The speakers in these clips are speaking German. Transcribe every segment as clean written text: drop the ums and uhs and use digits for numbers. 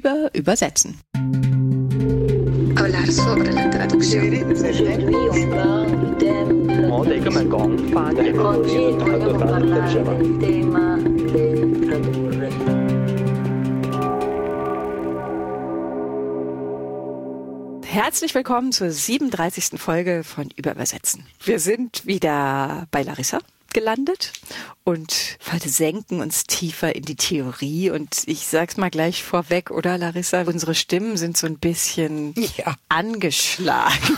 über Übersetzen. Hablar sobre la traducción. Herzlich willkommen zur 37. Folge von Übersetzen. Wir sind wieder bei Larissa gelandet und versenken uns tiefer in die Theorie. Und ich sag's mal gleich vorweg, oder Larissa? Unsere Stimmen sind so ein bisschen angeschlagen.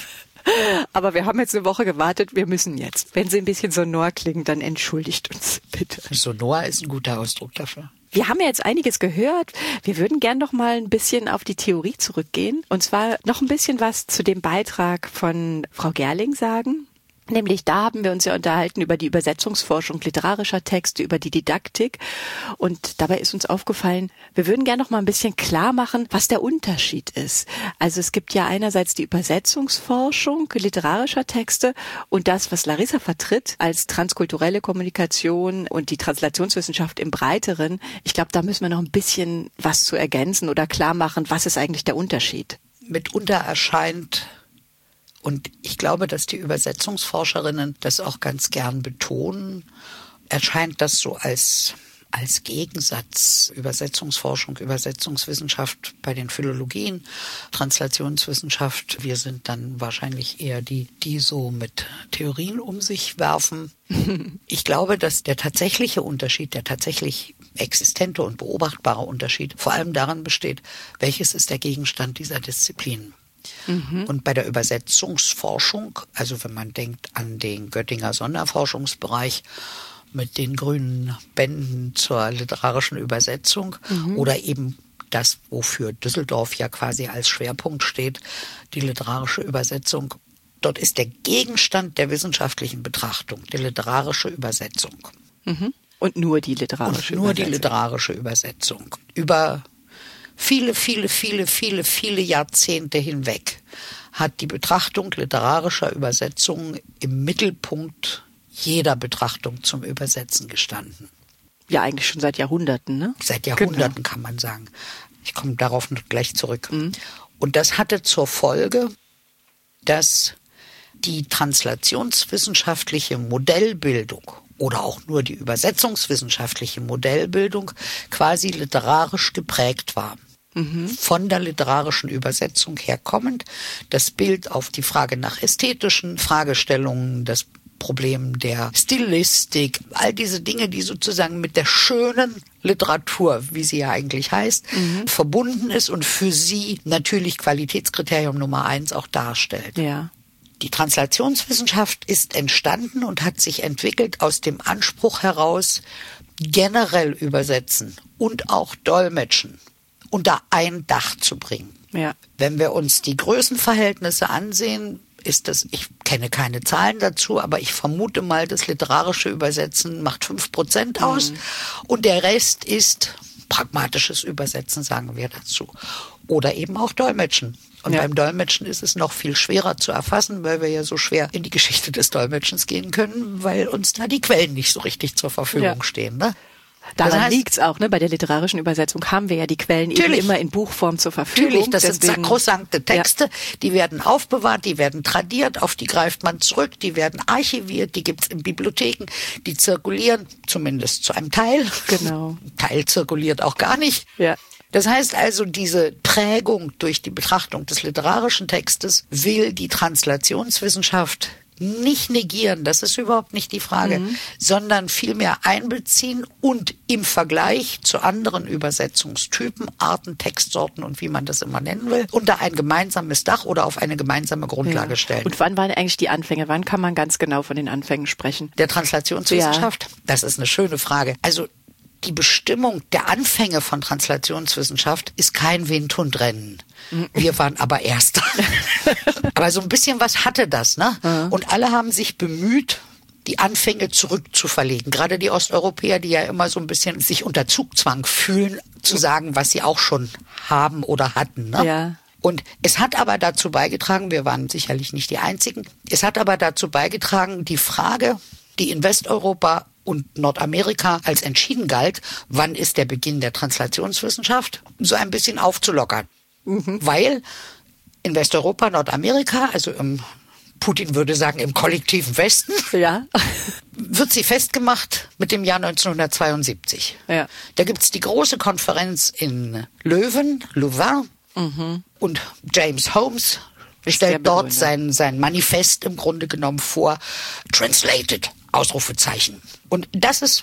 Aber wir haben jetzt eine Woche gewartet, wir müssen jetzt. Wenn sie ein bisschen sonor klingen, dann entschuldigt uns bitte. Sonor ist ein guter Ausdruck dafür. Wir haben ja jetzt einiges gehört. Wir würden gern noch mal ein bisschen auf die Theorie zurückgehen. Und zwar noch ein bisschen was zu dem Beitrag von Frau Gerling sagen. Nämlich da haben wir uns ja unterhalten über die Übersetzungsforschung literarischer Texte, über die Didaktik. Und dabei ist uns aufgefallen, wir würden gerne noch mal ein bisschen klar machen, was der Unterschied ist. Also es gibt ja einerseits die Übersetzungsforschung literarischer Texte und das, was Larissa vertritt als transkulturelle Kommunikation und die Translationswissenschaft im Breiteren. Ich glaube, da müssen wir noch ein bisschen was zu ergänzen oder klar machen, was ist eigentlich der Unterschied? Mitunter erscheint, und ich glaube, dass die Übersetzungsforscherinnen das auch ganz gern betonen, erscheint das so als Gegensatz. Übersetzungsforschung, Übersetzungswissenschaft bei den Philologien, Translationswissenschaft. Wir sind dann wahrscheinlich eher die so mit Theorien um sich werfen. Ich glaube, dass der tatsächliche Unterschied, der tatsächlich existente und beobachtbare Unterschied vor allem darin besteht, welches ist der Gegenstand dieser Disziplin. Und bei der Übersetzungsforschung, also wenn man denkt an den Göttinger Sonderforschungsbereich mit den grünen Bänden zur literarischen Übersetzung oder eben das, wofür Düsseldorf ja quasi als Schwerpunkt steht, die literarische Übersetzung, dort ist der Gegenstand der wissenschaftlichen Betrachtung die literarische Übersetzung. Und nur die literarische Übersetzung. Nur die literarische Übersetzung. Über viele Jahrzehnte hinweg hat die Betrachtung literarischer Übersetzungen im Mittelpunkt jeder Betrachtung zum Übersetzen gestanden. Ja, eigentlich schon seit Jahrhunderten, ne? Seit Jahrhunderten kann man sagen. Ich komme darauf noch gleich zurück. Und das hatte zur Folge, dass die translationswissenschaftliche Modellbildung oder auch nur die übersetzungswissenschaftliche Modellbildung quasi literarisch geprägt war. Von der literarischen Übersetzung herkommend, das Bild auf die Frage nach ästhetischen Fragestellungen, das Problem der Stilistik, all diese Dinge, die sozusagen mit der schönen Literatur, wie sie ja eigentlich heißt, verbunden ist und für sie natürlich Qualitätskriterium Nummer 1 auch darstellt. Ja. Die Translationswissenschaft ist entstanden und hat sich entwickelt aus dem Anspruch heraus, generell übersetzen und auch dolmetschen unter ein Dach zu bringen. Ja. Wenn wir uns die Größenverhältnisse ansehen, ist das, ich kenne keine Zahlen dazu, aber ich vermute mal, das literarische Übersetzen macht 5% aus und der Rest ist pragmatisches Übersetzen, sagen wir dazu. Oder eben auch Dolmetschen. Und beim Dolmetschen ist es noch viel schwerer zu erfassen, weil wir ja so schwer in die Geschichte des Dolmetschens gehen können, weil uns da die Quellen nicht so richtig zur Verfügung stehen, ne? Daran liegt's auch, ne? Bei der literarischen Übersetzung haben wir ja die Quellen eben immer in Buchform zur Verfügung. Natürlich, das sind sakrosankte Texte, die werden aufbewahrt, die werden tradiert, auf die greift man zurück, die werden archiviert, die gibt's in Bibliotheken, die zirkulieren, zumindest zu einem Teil. Genau. Ein Teil zirkuliert auch gar nicht. Ja. Das heißt also, diese Prägung durch die Betrachtung des literarischen Textes will die Translationswissenschaft nicht negieren, das ist überhaupt nicht die Frage, sondern vielmehr einbeziehen und im Vergleich zu anderen Übersetzungstypen, Arten, Textsorten und wie man das immer nennen will, unter ein gemeinsames Dach oder auf eine gemeinsame Grundlage stellen. Und wann waren eigentlich die Anfänge? Wann kann man ganz genau von den Anfängen sprechen? Der Translationswissenschaft? Das ist eine schöne Frage. Also die Bestimmung der Anfänge von Translationswissenschaft ist kein Windhundrennen. Wir waren aber Erster. Aber so ein bisschen was hatte das, ne? Und alle haben sich bemüht, die Anfänge zurückzuverlegen. Gerade die Osteuropäer, die ja immer so ein bisschen sich unter Zugzwang fühlen, zu sagen, was sie auch schon haben oder hatten, ne? Ja. Und es hat aber dazu beigetragen, wir waren sicherlich nicht die Einzigen, es hat aber dazu beigetragen, die Frage, die in Westeuropa und Nordamerika als entschieden galt, wann ist der Beginn der Translationswissenschaft, so ein bisschen aufzulockern. Weil in Westeuropa, Nordamerika, also Putin würde sagen, im kollektiven Westen, wird sie festgemacht mit dem Jahr 1972. Ja. Da gibt's die große Konferenz in Louvain, und James Holmes stellt dort sein Manifest im Grunde genommen vor, translated, Ausrufezeichen. Und das ist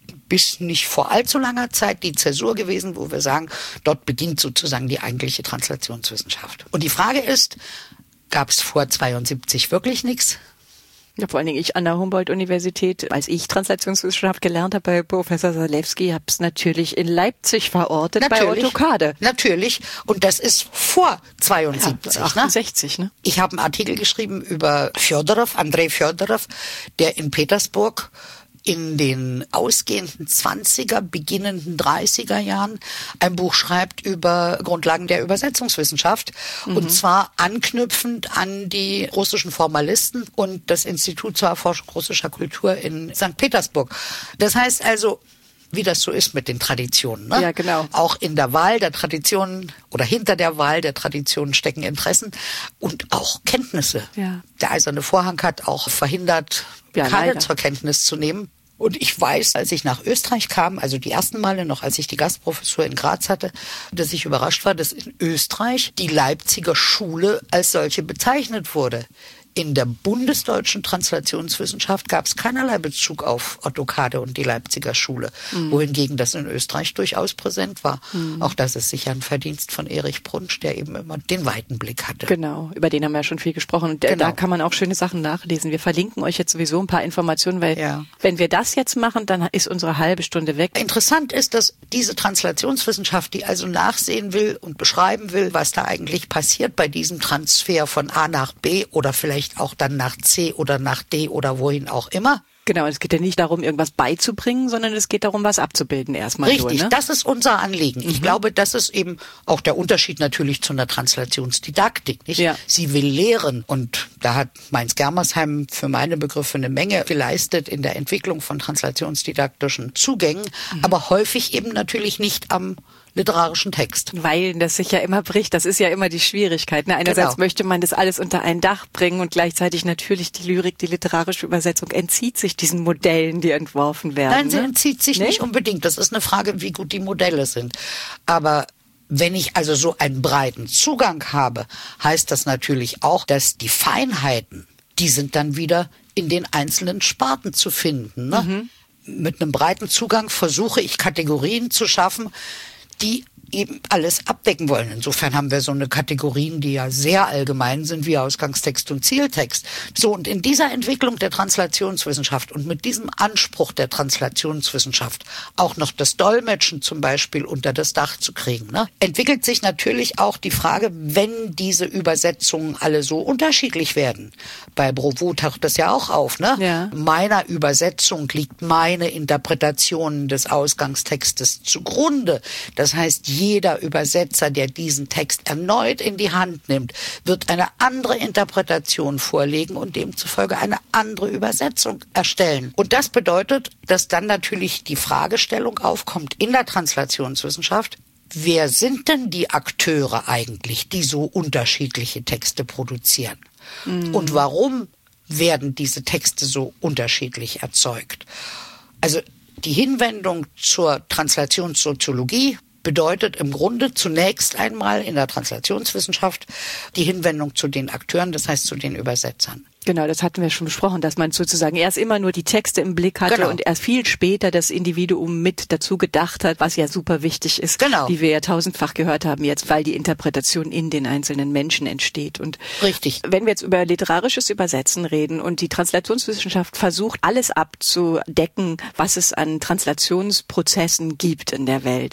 bis nicht vor allzu langer Zeit die Zäsur gewesen, wo wir sagen, dort beginnt sozusagen die eigentliche Translationswissenschaft. Und die Frage ist, gab es vor 72 wirklich nichts? Ja, vor allen Dingen ich an der Humboldt-Universität, als ich Translationswissenschaft gelernt habe bei Professor Zalewski, habe es natürlich in Leipzig verortet bei Otto Kade. Natürlich. Und das ist vor 72. Ja, 68, ne? Ich habe einen Artikel geschrieben über Andrei Fjodorow, der in Petersburg in den ausgehenden 20er, beginnenden 30er Jahren ein Buch schreibt über Grundlagen der Übersetzungswissenschaft. Und zwar anknüpfend an die russischen Formalisten und das Institut zur Erforschung russischer Kultur in St. Petersburg. Das heißt also, wie das so ist mit den Traditionen. Ne? Ja, genau. Auch in der Wahl der Traditionen oder hinter der Wahl der Traditionen stecken Interessen und auch Kenntnisse. Ja. Der Eiserne Vorhang hat auch verhindert, keine zur Kenntnis zu nehmen. Und ich weiß, als ich nach Österreich kam, also die ersten Male noch, als ich die Gastprofessur in Graz hatte, dass ich überrascht war, dass in Österreich die Leipziger Schule als solche bezeichnet wurde. In der bundesdeutschen Translationswissenschaft gab es keinerlei Bezug auf Otto Kade und die Leipziger Schule, wohingegen das in Österreich durchaus präsent war. Auch das ist sicher ein Verdienst von Erich Brunsch, der eben immer den weiten Blick hatte. Genau, über den haben wir ja schon viel gesprochen. Und da kann man auch schöne Sachen nachlesen. Wir verlinken euch jetzt sowieso ein paar Informationen, weil wenn wir das jetzt machen, dann ist unsere halbe Stunde weg. Interessant ist, dass diese Translationswissenschaft, die also nachsehen will und beschreiben will, was da eigentlich passiert bei diesem Transfer von A nach B oder vielleicht auch dann nach C oder nach D oder wohin auch immer. Genau, es geht ja nicht darum, irgendwas beizubringen, sondern es geht darum, was abzubilden erstmal. Richtig, nur, ne? Das ist unser Anliegen. Ich glaube, das ist eben auch der Unterschied natürlich zu einer Translationsdidaktik. Nicht? Ja. Sie will lehren und da hat Mainz-Germersheim für meine Begriffe eine Menge geleistet in der Entwicklung von translationsdidaktischen Zugängen, aber häufig eben natürlich nicht am literarischen Text. Weil das sich ja immer bricht, das ist ja immer die Schwierigkeit. Ne? Einerseits möchte man das alles unter ein Dach bringen und gleichzeitig natürlich die Lyrik, die literarische Übersetzung entzieht sich diesen Modellen, die entworfen werden. Nein, sie entzieht sich nicht unbedingt. Das ist eine Frage, wie gut die Modelle sind. Aber wenn ich also so einen breiten Zugang habe, heißt das natürlich auch, dass die Feinheiten, die sind dann wieder in den einzelnen Sparten zu finden. Ne? Mit einem breiten Zugang versuche ich Kategorien zu schaffen, die eben alles abdecken wollen. Insofern haben wir so eine Kategorien, die ja sehr allgemein sind, wie Ausgangstext und Zieltext. So, und in dieser Entwicklung der Translationswissenschaft und mit diesem Anspruch der Translationswissenschaft auch noch das Dolmetschen zum Beispiel unter das Dach zu kriegen, ne, entwickelt sich natürlich auch die Frage, wenn diese Übersetzungen alle so unterschiedlich werden. Bei Brouveau taucht das ja auch auf, ne? Ja. Meiner Übersetzung liegt meine Interpretation des Ausgangstextes zugrunde. Das heißt, jeder Übersetzer, der diesen Text erneut in die Hand nimmt, wird eine andere Interpretation vorlegen und demzufolge eine andere Übersetzung erstellen. Und das bedeutet, dass dann natürlich die Fragestellung aufkommt in der Translationswissenschaft, wer sind denn die Akteure eigentlich, die so unterschiedliche Texte produzieren? Und warum werden diese Texte so unterschiedlich erzeugt? Also die Hinwendung zur Translationssoziologie bedeutet im Grunde zunächst einmal in der Translationswissenschaft die Hinwendung zu den Akteuren, das heißt zu den Übersetzern. Genau, das hatten wir schon besprochen, dass man sozusagen erst immer nur die Texte im Blick hatte und erst viel später das Individuum mit dazu gedacht hat, was ja super wichtig ist, wie wir ja tausendfach gehört haben jetzt, weil die Interpretation in den einzelnen Menschen entsteht. Und richtig. Wenn wir jetzt über literarisches Übersetzen reden und die Translationswissenschaft versucht, alles abzudecken, was es an Translationsprozessen gibt in der Welt.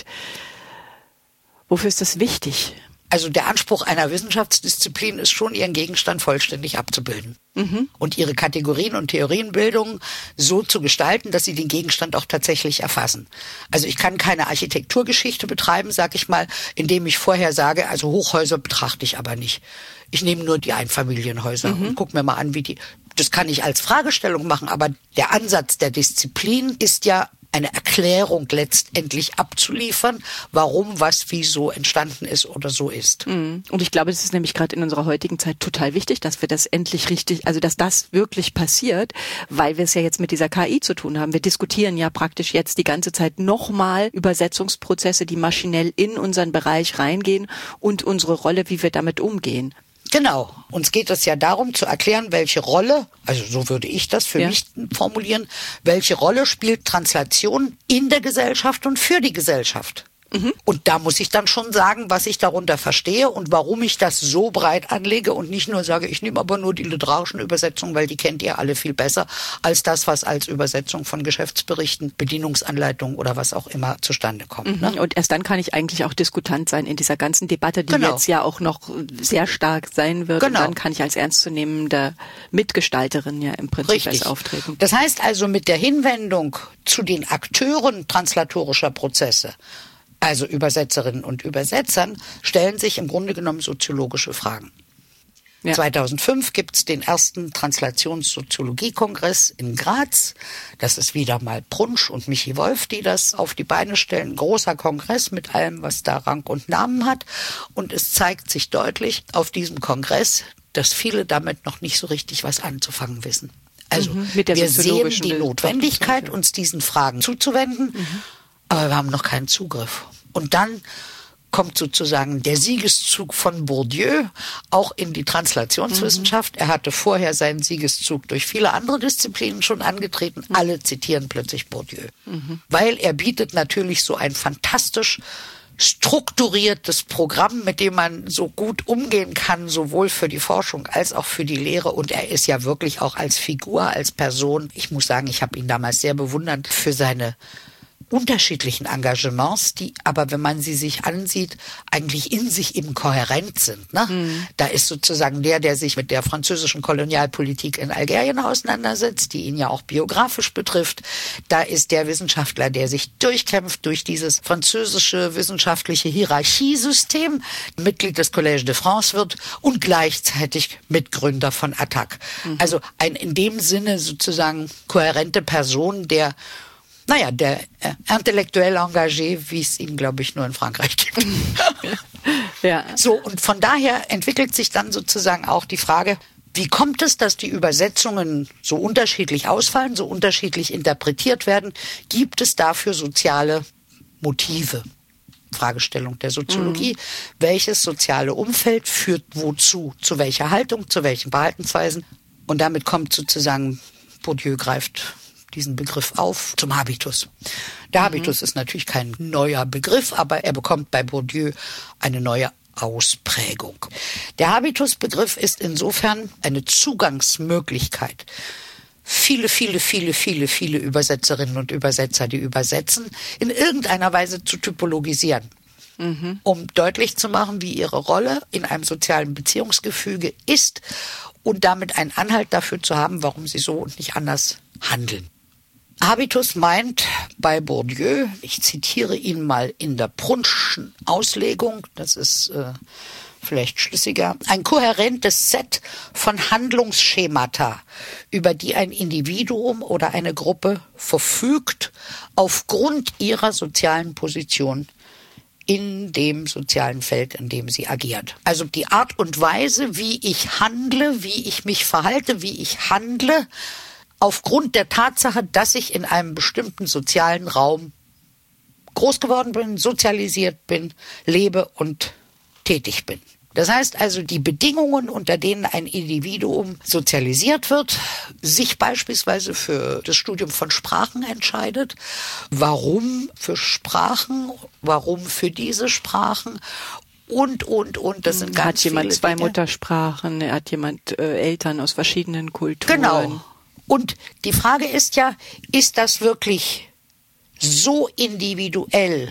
Wofür ist das wichtig? Also der Anspruch einer Wissenschaftsdisziplin ist schon, ihren Gegenstand vollständig abzubilden. Und ihre Kategorien und Theorienbildung so zu gestalten, dass sie den Gegenstand auch tatsächlich erfassen. Also ich kann keine Architekturgeschichte betreiben, sag ich mal, indem ich vorher sage, also Hochhäuser betrachte ich aber nicht. Ich nehme nur die Einfamilienhäuser und gucke mir mal an, wie die... Das kann ich als Fragestellung machen, aber der Ansatz der Disziplin ist ja, eine Erklärung letztendlich abzuliefern, warum was wie so entstanden ist oder so ist. Und ich glaube, das ist nämlich gerade in unserer heutigen Zeit total wichtig, dass wir das endlich richtig, also dass das wirklich passiert, weil wir es ja jetzt mit dieser KI zu tun haben. Wir diskutieren ja praktisch jetzt die ganze Zeit nochmal Übersetzungsprozesse, die maschinell in unseren Bereich reingehen und unsere Rolle, wie wir damit umgehen. Genau. Uns geht es ja darum zu erklären, welche Rolle, also so würde ich das für mich formulieren, welche Rolle spielt Translation in der Gesellschaft und für die Gesellschaft. Und da muss ich dann schon sagen, was ich darunter verstehe und warum ich das so breit anlege und nicht nur sage, ich nehme aber nur die literarischen Übersetzungen, weil die kennt ihr alle viel besser als das, was als Übersetzung von Geschäftsberichten, Bedienungsanleitungen oder was auch immer zustande kommt. Ne? Und erst dann kann ich eigentlich auch Diskutant sein in dieser ganzen Debatte, die jetzt ja auch noch sehr stark sein wird. Und dann kann ich als ernstzunehmende Mitgestalterin ja im Prinzip erst auftreten. Das heißt also mit der Hinwendung zu den Akteuren translatorischer Prozesse, also Übersetzerinnen und Übersetzern, stellen sich im Grunde genommen soziologische Fragen. Ja. 2005 gibt es den ersten Translationssoziologie-Kongress in Graz. Das ist wieder mal Brunsch und Michi Wolf, die das auf die Beine stellen. Ein großer Kongress mit allem, was da Rang und Namen hat. Und es zeigt sich deutlich auf diesem Kongress, dass viele damit noch nicht so richtig was anzufangen wissen. Also wir sehen die Notwendigkeit, uns diesen Fragen zuzuwenden, aber wir haben noch keinen Zugriff. Und dann kommt sozusagen der Siegeszug von Bourdieu auch in die Translationswissenschaft. Er hatte vorher seinen Siegeszug durch viele andere Disziplinen schon angetreten. Alle zitieren plötzlich Bourdieu. Weil er bietet natürlich so ein fantastisch strukturiertes Programm, mit dem man so gut umgehen kann, sowohl für die Forschung als auch für die Lehre. Und er ist ja wirklich auch als Figur, als Person, ich muss sagen, ich habe ihn damals sehr bewundert für seine unterschiedlichen Engagements, die aber, wenn man sie sich ansieht, eigentlich in sich eben kohärent sind. Ne? Da ist sozusagen der sich mit der französischen Kolonialpolitik in Algerien auseinandersetzt, die ihn ja auch biografisch betrifft. Da ist der Wissenschaftler, der sich durchkämpft durch dieses französische wissenschaftliche Hierarchiesystem, Mitglied des Collège de France wird und gleichzeitig Mitgründer von ATTAC. Also ein in dem Sinne sozusagen kohärente Person, der intellektuell engagé, wie es ihn, glaube ich, nur in Frankreich gibt. Ja. So, und von daher entwickelt sich dann sozusagen auch die Frage, wie kommt es, dass die Übersetzungen so unterschiedlich ausfallen, so unterschiedlich interpretiert werden? Gibt es dafür soziale Motive? Fragestellung der Soziologie. Welches soziale Umfeld führt wozu? Zu welcher Haltung, zu welchen Verhaltensweisen? Und damit kommt sozusagen, Bourdieu greift diesen Begriff auf, zum Habitus. Der Habitus ist natürlich kein neuer Begriff, aber er bekommt bei Bourdieu eine neue Ausprägung. Der Habitusbegriff ist insofern eine Zugangsmöglichkeit. Viele Übersetzerinnen und Übersetzer, die übersetzen, in irgendeiner Weise zu typologisieren. Um deutlich zu machen, wie ihre Rolle in einem sozialen Beziehungsgefüge ist und damit einen Anhalt dafür zu haben, warum sie so und nicht anders handeln. Habitus meint bei Bourdieu, ich zitiere ihn mal in der Brunsch'schen Auslegung, das ist vielleicht schlüssiger, ein kohärentes Set von Handlungsschemata, über die ein Individuum oder eine Gruppe verfügt, aufgrund ihrer sozialen Position in dem sozialen Feld, in dem sie agiert. Also die Art und Weise, wie ich handle, wie ich mich verhalte, wie ich handle, aufgrund der Tatsache, dass ich in einem bestimmten sozialen Raum groß geworden bin, sozialisiert bin, lebe und tätig bin. Das heißt also, die Bedingungen, unter denen ein Individuum sozialisiert wird, sich beispielsweise für das Studium von Sprachen entscheidet. Warum für Sprachen? Warum für diese Sprachen? Und. Das sind ganz viele Hat jemand zwei Dinge. Muttersprachen, hat jemand Eltern aus verschiedenen Kulturen. Genau. Und die Frage ist ja, ist das wirklich so individuell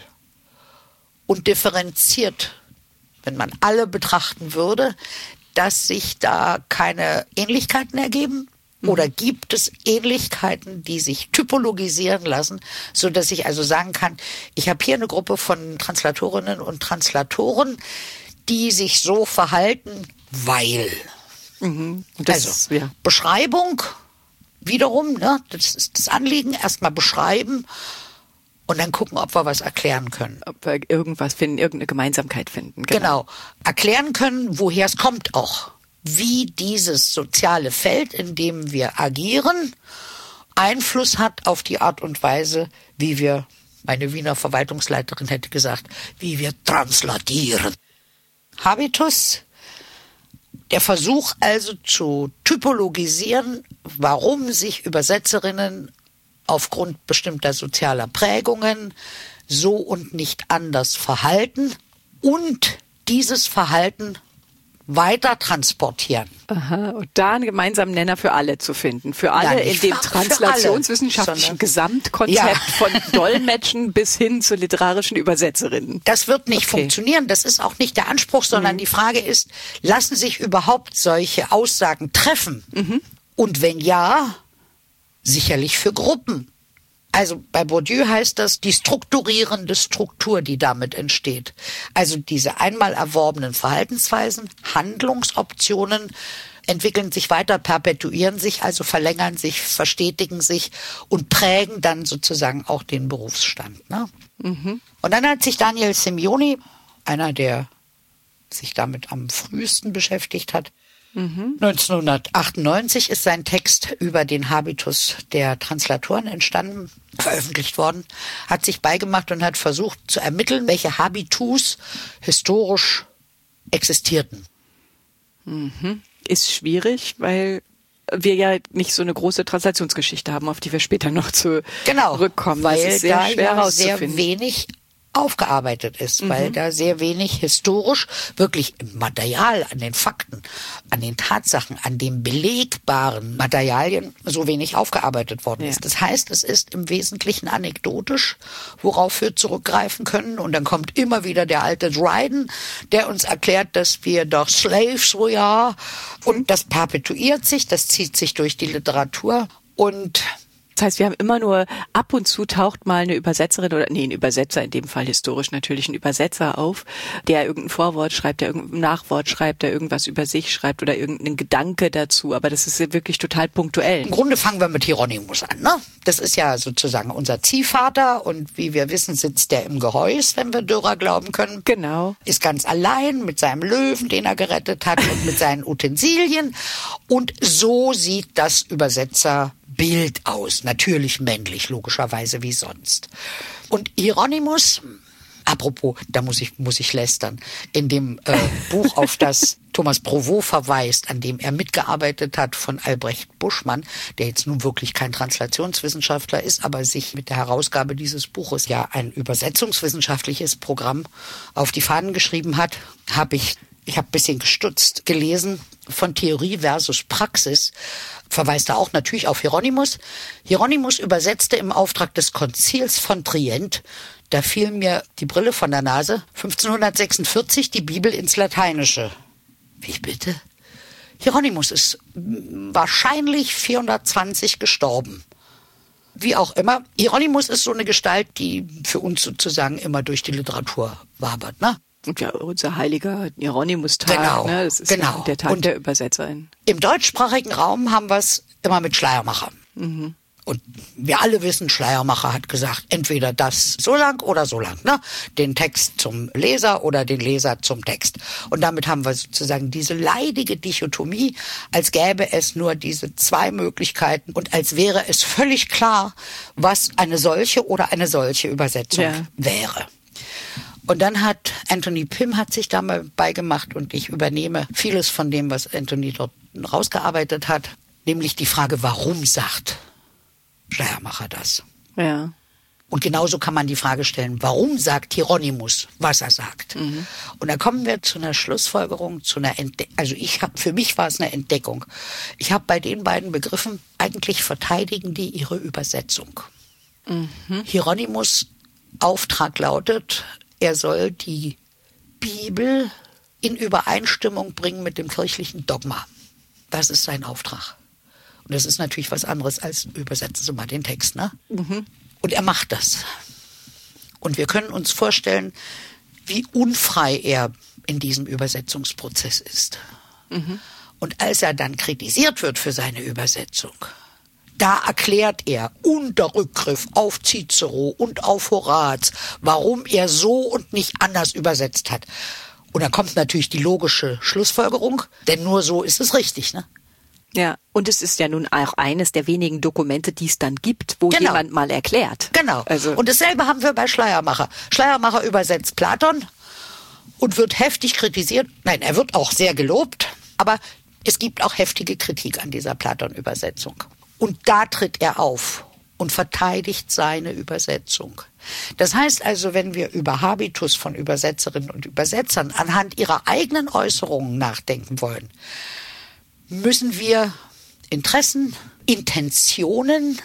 und differenziert, wenn man alle betrachten würde, dass sich da keine Ähnlichkeiten ergeben? Oder gibt es Ähnlichkeiten, die sich typologisieren lassen, so dass ich also sagen kann, ich habe hier eine Gruppe von Translatorinnen und Translatoren, die sich so verhalten, weil Und das, also Beschreibung wiederum, ne, das ist das Anliegen, erstmal beschreiben und dann gucken, ob wir was erklären können. Ob wir irgendwas finden, irgendeine Gemeinsamkeit finden. Genau. Erklären können, woher es kommt auch. Wie dieses soziale Feld, in dem wir agieren, Einfluss hat auf die Art und Weise, wie wir, meine Wiener Verwaltungsleiterin hätte gesagt, wie wir translatieren. Habitus, der Versuch also zu typologisieren, warum sich Übersetzerinnen aufgrund bestimmter sozialer Prägungen so und nicht anders verhalten und dieses Verhalten weiter transportieren. Aha, und da einen gemeinsamen Nenner für alle zu finden. Für alle in dem translationswissenschaftlichen Gesamtkonzept von Dolmetschen bis hin zu literarischen Übersetzerinnen. Das wird nicht funktionieren, das ist auch nicht der Anspruch, sondern die Frage ist, lassen sich überhaupt solche Aussagen treffen? Und wenn ja, sicherlich für Gruppen. Also bei Bourdieu heißt das die strukturierende Struktur, die damit entsteht. Also diese einmal erworbenen Verhaltensweisen, Handlungsoptionen entwickeln sich weiter, perpetuieren sich, also verlängern sich, verstetigen sich und prägen dann sozusagen auch den Berufsstand. Ne? Und dann hat sich Daniel Simeoni, einer, der sich damit am frühesten beschäftigt hat, 1998 ist sein Text über den Habitus der Translatoren entstanden, veröffentlicht worden, hat sich beigemacht und hat versucht zu ermitteln, welche Habitus historisch existierten. Ist schwierig, weil wir ja nicht so eine große Translationsgeschichte haben, auf die wir später noch zurückkommen. Weil das ist sehr da schwer ja sehr herauszufinden. wenig aufgearbeitet ist, weil da sehr wenig historisch, wirklich im Material, an den Fakten, an den Tatsachen, an den belegbaren Materialien so wenig aufgearbeitet worden ist. Das heißt, es ist im Wesentlichen anekdotisch, worauf wir zurückgreifen können. Und dann kommt immer wieder der alte Dryden, der uns erklärt, dass wir doch Slaves we are. Und das perpetuiert sich, das zieht sich durch die Literatur. Und das heißt, wir haben immer nur, ab und zu taucht mal eine Übersetzerin oder, ein Übersetzer, in dem Fall historisch natürlich ein Übersetzer auf, der irgendein Vorwort schreibt, der irgendein Nachwort schreibt, der irgendwas über sich schreibt oder irgendeinen Gedanke dazu. Aber das ist wirklich total punktuell. Im Grunde fangen wir mit Hieronymus an, ne? Das ist ja sozusagen unser Ziehvater und wie wir wissen, sitzt der im Gehäuse, wenn wir Dürer glauben können. Genau. Ist ganz allein mit seinem Löwen, den er gerettet hat und mit seinen Utensilien. Und so sieht das Übersetzerbild aus. Natürlich männlich, logischerweise wie sonst. Und Hieronymus, apropos, da muss ich lästern, in dem Buch, auf das Thomas Provot verweist, an dem er mitgearbeitet hat von Albrecht Buschmann, der jetzt nun wirklich kein Translationswissenschaftler ist, aber sich mit der Herausgabe dieses Buches ja ein übersetzungswissenschaftliches Programm auf die Fahnen geschrieben hat, ich habe ein bisschen gestutzt, gelesen, von Theorie versus Praxis, verweist er auch natürlich auf Hieronymus. Hieronymus übersetzte im Auftrag des Konzils von Trient, da fiel mir die Brille von der Nase, 1546 die Bibel ins Lateinische. Wie bitte? Hieronymus ist wahrscheinlich 420 gestorben. Wie auch immer, Hieronymus ist so eine Gestalt, die für uns sozusagen immer durch die Literatur wabert, ne? Und ja, unser heiliger Hieronymus-Tag, genau, ne? Das ist ja der Tag der Übersetzerin. Im deutschsprachigen Raum haben wir es immer mit Schleiermacher. Und wir alle wissen, Schleiermacher hat gesagt, entweder das so lang oder so lang, ne? Den Text zum Leser oder den Leser zum Text. Und damit haben wir sozusagen diese leidige Dichotomie, als gäbe es nur diese zwei Möglichkeiten und als wäre es völlig klar, was eine solche oder eine solche Übersetzung wäre. Und dann hat Anthony Pym sich da mal beigemacht und ich übernehme vieles von dem, was Anthony dort rausgearbeitet hat, nämlich die Frage, warum sagt Schleiermacher das? Ja. Und genauso kann man die Frage stellen, warum sagt Hieronymus, was er sagt? Und da kommen wir zu einer Schlussfolgerung, zu einer für mich war es eine Entdeckung. Ich habe bei den beiden Begriffen, eigentlich verteidigen die ihre Übersetzung. Hieronymus' Auftrag lautet, er soll die Bibel in Übereinstimmung bringen mit dem kirchlichen Dogma. Das ist sein Auftrag. Und das ist natürlich was anderes als übersetzen Sie mal den Text, ne? Und er macht das. Und wir können uns vorstellen, wie unfrei er in diesem Übersetzungsprozess ist. Und Und als er dann kritisiert wird für seine Übersetzung, da erklärt er unter Rückgriff auf Cicero und auf Horaz, warum er so und nicht anders übersetzt hat. Und dann kommt natürlich die logische Schlussfolgerung, denn nur so ist es richtig, ne? Ja, und es ist ja nun auch eines der wenigen Dokumente, die es dann gibt, wo jemand mal erklärt. Genau. Und dasselbe haben wir bei Schleiermacher. Schleiermacher übersetzt Platon und wird heftig kritisiert. Nein, er wird auch sehr gelobt, aber es gibt auch heftige Kritik an dieser Platon-Übersetzung. Und da tritt er auf und verteidigt seine Übersetzung. Das heißt also, wenn wir über Habitus von Übersetzerinnen und Übersetzern anhand ihrer eigenen Äußerungen nachdenken wollen, müssen wir Interessen, Intentionen,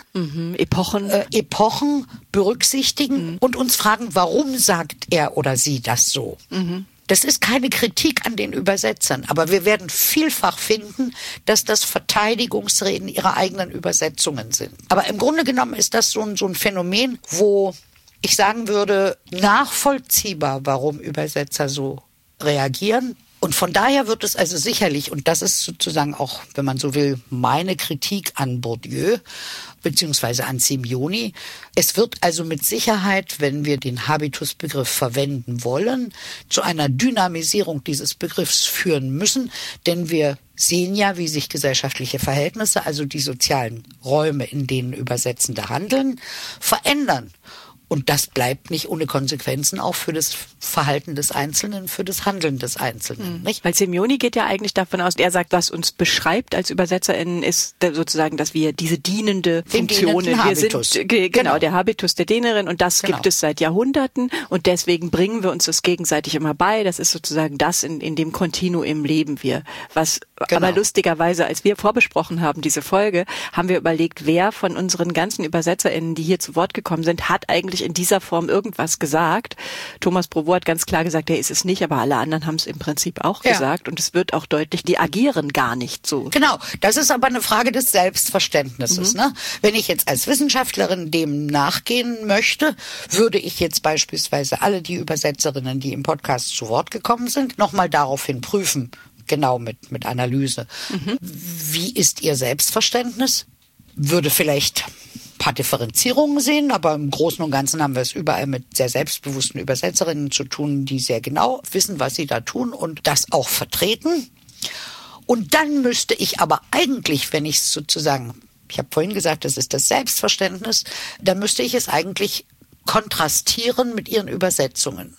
Epochen berücksichtigen und uns fragen, warum sagt er oder sie das so? Das ist keine Kritik an den Übersetzern, aber wir werden vielfach finden, dass das Verteidigungsreden ihrer eigenen Übersetzungen sind. Aber im Grunde genommen ist das so ein Phänomen, wo ich sagen würde, nachvollziehbar, warum Übersetzer so reagieren. Und von daher wird es also sicherlich, und das ist sozusagen auch, wenn man so will, meine Kritik an Bourdieu beziehungsweise an Simeoni, es wird also mit Sicherheit, wenn wir den Habitusbegriff verwenden wollen, zu einer Dynamisierung dieses Begriffs führen müssen, denn wir sehen ja, wie sich gesellschaftliche Verhältnisse, also die sozialen Räume, in denen Übersetzende handeln, verändern. Und das bleibt nicht ohne Konsequenzen auch für das Verhalten des Einzelnen, für das Handeln des Einzelnen. Nicht? Weil Simeoni geht ja eigentlich davon aus, er sagt, was uns beschreibt als ÜbersetzerInnen ist sozusagen, dass wir diese dienende Funktion, wir sind genau der Habitus der Dienerin und das gibt es seit Jahrhunderten und deswegen bringen wir uns das gegenseitig immer bei. Das ist sozusagen das, in dem Kontinuum leben wir. Was aber lustigerweise, als wir vorbesprochen haben, diese Folge, haben wir überlegt, wer von unseren ganzen ÜbersetzerInnen, die hier zu Wort gekommen sind, hat eigentlich in dieser Form irgendwas gesagt. Thomas Provaux hat ganz klar gesagt, er ist es nicht, aber alle anderen haben es im Prinzip auch gesagt und es wird auch deutlich, die agieren gar nicht so. Genau, das ist aber eine Frage des Selbstverständnisses. Ne? Wenn ich jetzt als Wissenschaftlerin dem nachgehen möchte, würde ich jetzt beispielsweise alle die Übersetzerinnen, die im Podcast zu Wort gekommen sind, nochmal daraufhin prüfen, genau mit Analyse. Wie ist ihr Selbstverständnis? Würde vielleicht paar Differenzierungen sehen, aber im Großen und Ganzen haben wir es überall mit sehr selbstbewussten Übersetzerinnen zu tun, die sehr genau wissen, was sie da tun und das auch vertreten. Und dann müsste ich aber eigentlich, wenn ich es sozusagen, ich habe vorhin gesagt, das ist das Selbstverständnis, dann müsste ich es eigentlich kontrastieren mit ihren Übersetzungen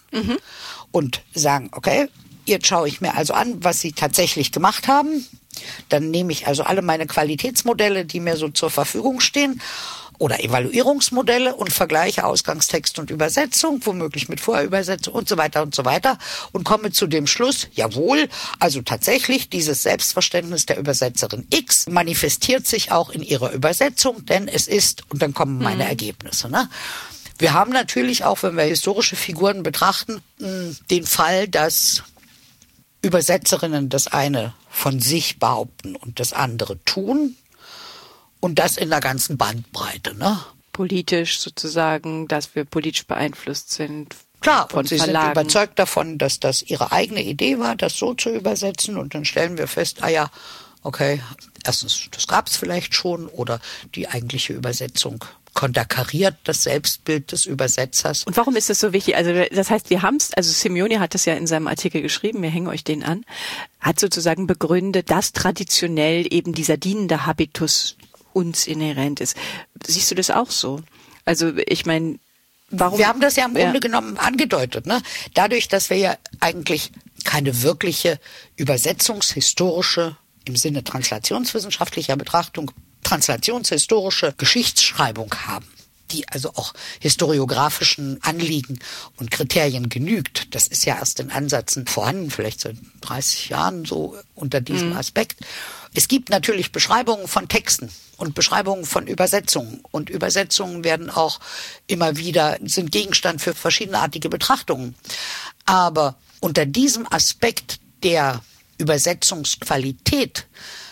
und sagen, okay, jetzt schaue ich mir also an, was sie tatsächlich gemacht haben. Dann nehme ich also alle meine Qualitätsmodelle, die mir so zur Verfügung stehen, oder Evaluierungsmodelle und vergleiche Ausgangstext und Übersetzung, womöglich mit Vorübersetzung und so weiter und komme zu dem Schluss, jawohl, also tatsächlich dieses Selbstverständnis der Übersetzerin X manifestiert sich auch in ihrer Übersetzung, denn es ist, und dann kommen meine Ergebnisse, ne? Wir haben natürlich auch, wenn wir historische Figuren betrachten, den Fall, dass Übersetzerinnen das eine von sich behaupten und das andere tun. Und das in der ganzen Bandbreite, ne? Politisch sozusagen, dass wir politisch beeinflusst sind. Klar, und sie sind überzeugt davon, dass das ihre eigene Idee war, das so zu übersetzen. Und dann stellen wir fest, okay, erstens, das gab es vielleicht schon, oder die eigentliche Übersetzung konterkariert das Selbstbild des Übersetzers. Und warum ist das so wichtig? Also das heißt, wir haben es, also Simeoni hat das ja in seinem Artikel geschrieben, wir hängen euch den an, hat sozusagen begründet, dass traditionell eben dieser dienende Habitus uns inhärent ist. Siehst du das auch so? Also ich meine, warum? Wir haben das ja im Grunde genommen angedeutet, ne? Dadurch, dass wir ja eigentlich keine wirkliche übersetzungshistorische, im Sinne translationswissenschaftlicher Betrachtung, translationshistorische Geschichtsschreibung haben, die also auch historiografischen Anliegen und Kriterien genügt. Das ist ja erst in Ansätzen vorhanden, vielleicht seit 30 Jahren so unter diesem Aspekt. Es gibt natürlich Beschreibungen von Texten und Beschreibungen von Übersetzungen. Und Übersetzungen werden auch immer wieder, sind Gegenstand für verschiedenartige Betrachtungen. Aber unter diesem Aspekt der Übersetzungsqualität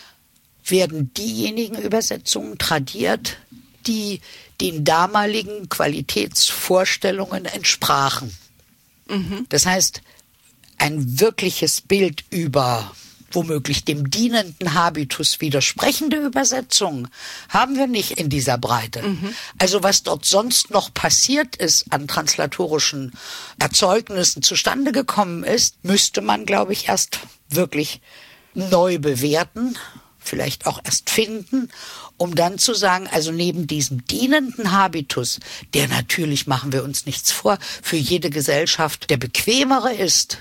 werden diejenigen Übersetzungen tradiert, die den damaligen Qualitätsvorstellungen entsprachen. Das heißt, ein wirkliches Bild über womöglich dem dienenden Habitus widersprechende Übersetzungen haben wir nicht in dieser Breite. Also was dort sonst noch passiert ist, an translatorischen Erzeugnissen zustande gekommen ist, müsste man, glaube ich, erst wirklich neu bewerten, vielleicht auch erst finden, um dann zu sagen, also neben diesem dienenden Habitus, der natürlich, machen wir uns nichts vor, für jede Gesellschaft der bequemere ist,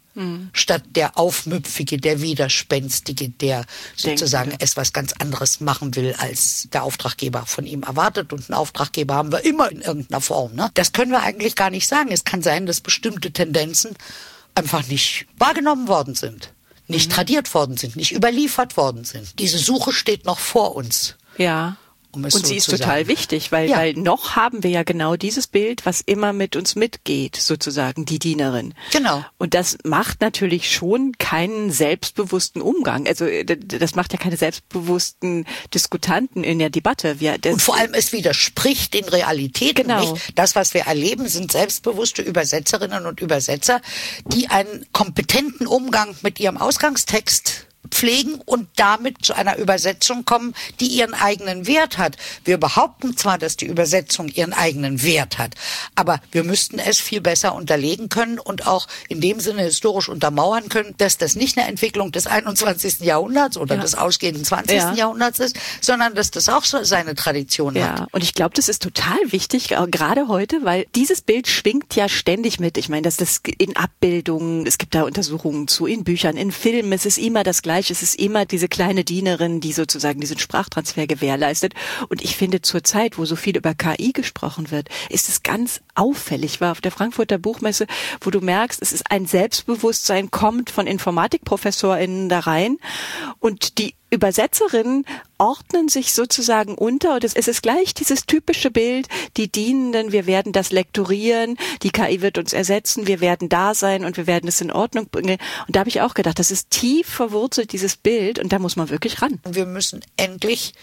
statt der Aufmüpfige, der Widerspenstige, der sozusagen es was ganz anderes machen will, als der Auftraggeber von ihm erwartet. Und einen Auftraggeber haben wir immer in irgendeiner Form. Ne? Das können wir eigentlich gar nicht sagen. Es kann sein, dass bestimmte Tendenzen einfach nicht wahrgenommen worden sind, nicht tradiert worden sind, nicht überliefert worden sind. Diese Suche steht noch vor uns. Ja. Und sie ist total wichtig, weil noch haben wir ja genau dieses Bild, was immer mit uns mitgeht, sozusagen, die Dienerin. Genau. Und das macht natürlich schon keinen selbstbewussten Umgang. Also das macht ja keine selbstbewussten Diskutanten in der Debatte. Und vor allem, es widerspricht den Realitäten nicht. Das, was wir erleben, sind selbstbewusste Übersetzerinnen und Übersetzer, die einen kompetenten Umgang mit ihrem Ausgangstext pflegen und damit zu einer Übersetzung kommen, die ihren eigenen Wert hat. Wir behaupten zwar, dass die Übersetzung ihren eigenen Wert hat, aber wir müssten es viel besser unterlegen können und auch in dem Sinne historisch untermauern können, dass das nicht eine Entwicklung des 21. Jahrhunderts oder des ausgehenden 20. Jahrhunderts ist, sondern dass das auch so seine Tradition hat. Ja, und ich glaube, das ist total wichtig, gerade heute, weil dieses Bild schwingt ja ständig mit. Ich meine, dass das in Abbildungen, es gibt da Untersuchungen zu, in Büchern, in Filmen, es ist immer das Gleiche. Es ist immer diese kleine Dienerin, die sozusagen diesen Sprachtransfer gewährleistet. Und ich finde, zur Zeit, wo so viel über KI gesprochen wird, ist es ganz auffällig. Ich war auf der Frankfurter Buchmesse, wo du merkst, es ist ein Selbstbewusstsein, kommt von InformatikprofessorInnen da rein. Und die Übersetzerinnen ordnen sich sozusagen unter und es ist gleich dieses typische Bild, die Dienenden, wir werden das lektorieren, die KI wird uns ersetzen, wir werden da sein und wir werden es in Ordnung bringen. Und da habe ich auch gedacht, das ist tief verwurzelt, dieses Bild, und da muss man wirklich ran. Wir müssen endlich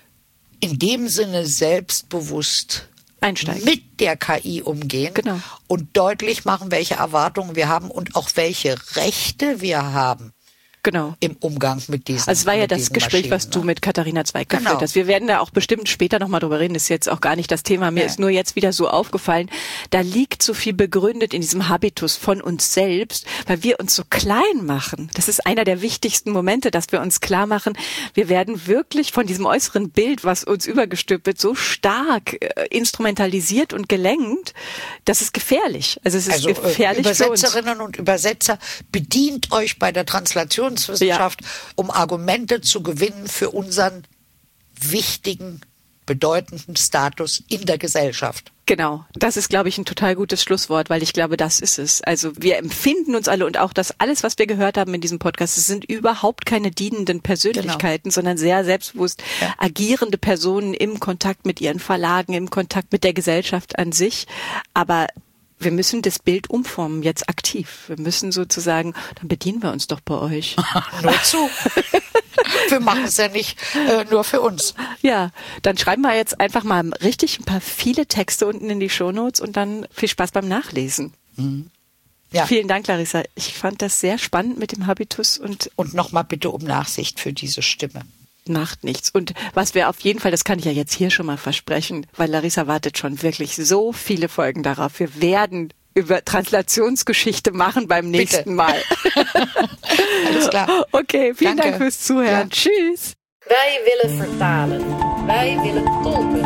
in dem Sinne selbstbewusst einsteigen, mit der KI umgehen und deutlich machen, welche Erwartungen wir haben und auch welche Rechte wir haben. Genau. Im Umgang mit diesen Also es war ja das Gespräch, was du mit Katharina Zweig geführt hast. Wir werden da auch bestimmt später nochmal drüber reden, das ist jetzt auch gar nicht das Thema. Mir ist nur jetzt wieder so aufgefallen, da liegt so viel begründet in diesem Habitus von uns selbst, weil wir uns so klein machen. Das ist einer der wichtigsten Momente, dass wir uns klar machen, wir werden wirklich von diesem äußeren Bild, was uns übergestülpt wird, so stark instrumentalisiert und gelenkt, das ist gefährlich. Also es ist gefährlich für uns. Übersetzerinnen und Übersetzer, bedient euch bei der Translationswissenschaft, um Argumente zu gewinnen für unseren wichtigen, bedeutenden Status in der Gesellschaft. Genau, das ist, glaube ich, ein total gutes Schlusswort, weil ich glaube, das ist es. Also wir empfinden uns alle und auch das alles, was wir gehört haben in diesem Podcast, es sind überhaupt keine dienenden Persönlichkeiten, sondern sehr selbstbewusst agierende Personen im Kontakt mit ihren Verlagen, im Kontakt mit der Gesellschaft an sich. Aber wir müssen das Bild umformen, jetzt aktiv. Wir müssen sozusagen, dann bedienen wir uns doch bei euch. Nur zu. Wir machen es ja nicht nur für uns. Ja, dann schreiben wir jetzt einfach mal richtig viele Texte unten in die Shownotes und dann viel Spaß beim Nachlesen. Ja. Vielen Dank, Larissa. Ich fand das sehr spannend mit dem Habitus. Und nochmal bitte um Nachsicht für diese Stimme. Macht nichts. Und was wir auf jeden Fall, das kann ich ja jetzt hier schon mal versprechen, weil Larissa wartet schon wirklich so viele Folgen darauf. Wir werden über Translationsgeschichte machen beim nächsten Mal. Alles klar. Okay, vielen Dank fürs Zuhören. Ja. Tschüss. Wij willen vertalen. Wij willen tolken.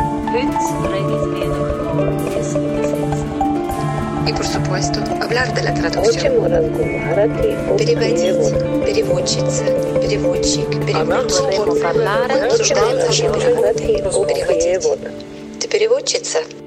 И, por supuesto, hablar de la traducción. Переводить, переводчица, переводчик, переводчик. Обсуждаем наши переводы. Переводить. Ты переводчица?